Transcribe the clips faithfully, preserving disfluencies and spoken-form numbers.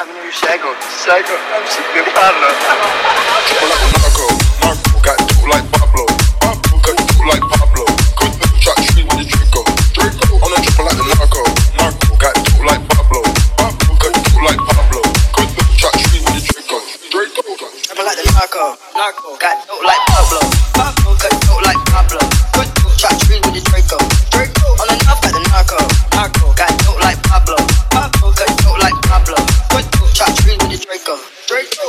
همینو یه شگو شگو همشه به پرلا Triple like a narco, narco, got dope like Pablo, Pablo, got dope like Pablo. Good little track street with the Draco, Draco. On a triple like a narco, narco, got dope like Pablo, Pablo, got dope like Pablo. Good little track street with the Draco, Draco. Triple like the narco, narco, got dope like Pablo, Pablo, got dope like Pablo. Good little track street with the Draco, Draco. On the north got the narco, narco, got dope like Pablo, Pablo, got dope like Pablo. Good little track street with the Draco, Draco.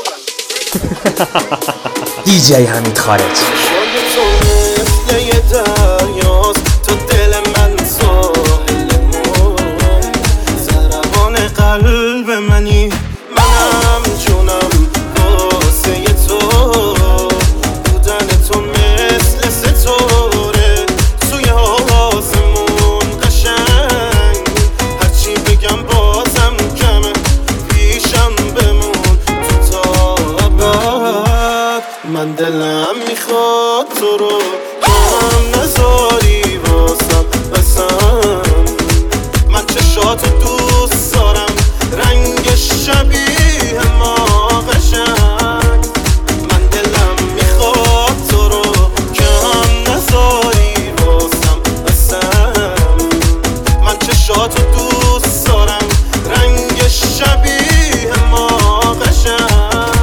دی جی حمید خارج. شاید تو مثل یه دریاست تو دل من ساحل موج ضربان قلب منی منم جونم واسه تو بودن تو مثل ستاره توی آسمون قشنگ هرچی بگم بازم کمه پیشم بمون تو تا ابد من دلم میخواد تو رو کم نذاری واسم بسم من چشاتو دوست دارم رنگ شبیه ما قشنگ من دلم میخواد تو رو کم نذاری واسم بسم من چشاتو دوست دارم رنگ شبیه ما قشنگ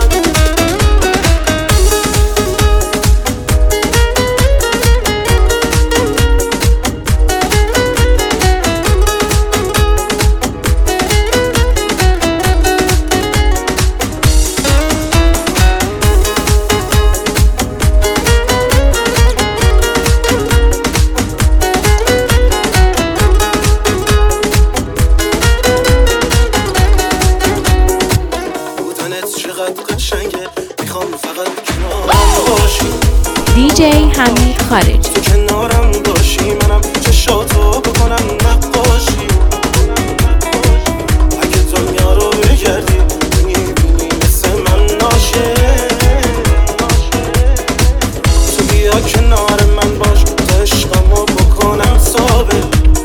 دی جی حمید خارج. تو کنارم باشی منم چشاتو بکنم نقاشی اگه دنیا رو بگردی میبینی مثل من ناشه تو بیا کنار من باش تا عشقمو بکنم ثابت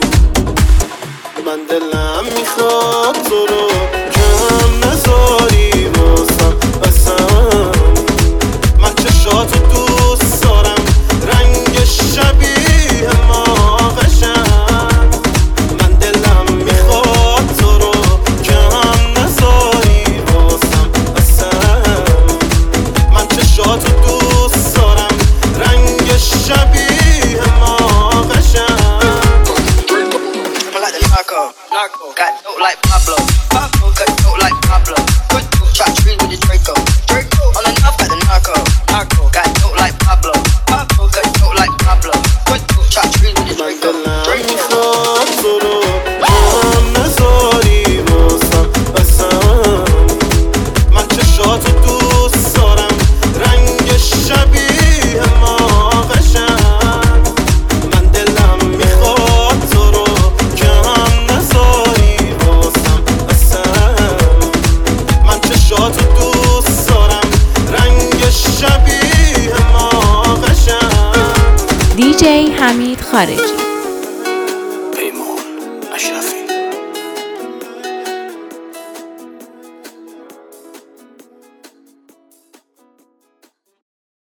من دلم میخواد تو رو کم نذاری واسم بسم من چشاتو دوست دارم رنگ شبیه ما قشنگ من دلم میخواد تو رو کم نذاری واسم بسم من چشاتو دوست دارم رنگ شبیه ما قشنگ Triple like the narco, narco, got dope like Pablo, Pablo, got dope like Pablo. Good dope track street with the Draco, Draco. On the north got the narco, narco, got dope like Pablo, Pablo, got dope like Pablo. Good dope track street with the Draco, Draco. میخواد تو رو کم نذاری واسم بسم من چشاتو دوست دارم رنگ شبیه ما قشنگ من دلم میخواد تو رو کم نذاری واسم بسم من چشاتو دوست دارم رنگ شبیه ما قشنگ دی جی حمید خارج.